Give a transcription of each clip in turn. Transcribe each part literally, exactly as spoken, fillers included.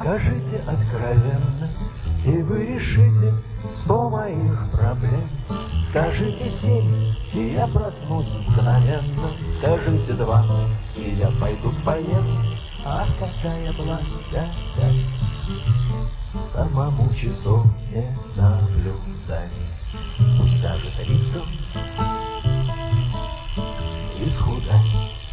Скажите откровенно, и вы решите сто моих проблем. Скажите семь, и я проснусь мгновенно. Скажите два, и я пойду поем. Ах, какая благодать, самому часов не наблюдать. Пусть даже с риском исхудать.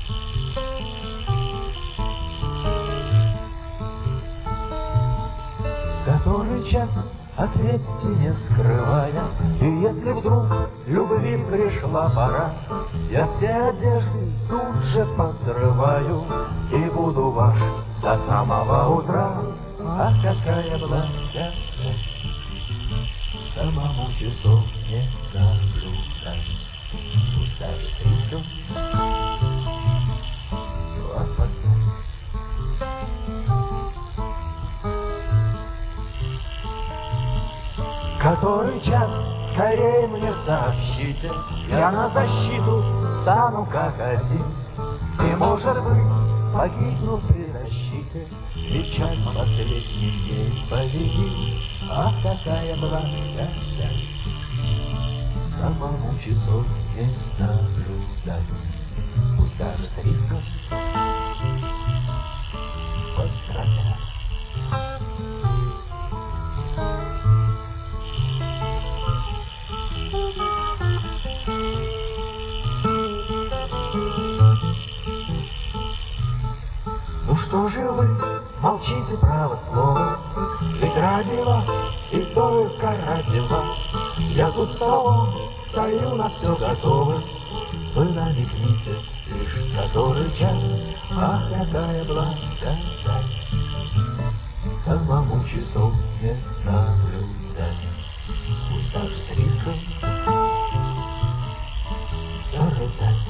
Который час, ответьте, не скрывая. И если вдруг любви пришла пора, я все одежды тут же посрываю и буду ваш до самого утра. Ах, какая благодать, самому часов не наблюдать. Пусть даже с риском опоздать. Который час, скорее мне сообщите, я на защиту стану как один. И, может быть, погибну при защите, ведь час последний неисповедим. Ах, какая благодать, самому часов не наблюдать. Пусть даже с риском пострадать. Ну что же вы молчите, право слово, ведь ради вас и только ради вас я тут столом стою, на все готовы. Вы намекните лишь который час. Ах, какая благодать, самому часов не наблюдать. Пусть даже с риском зарыдать.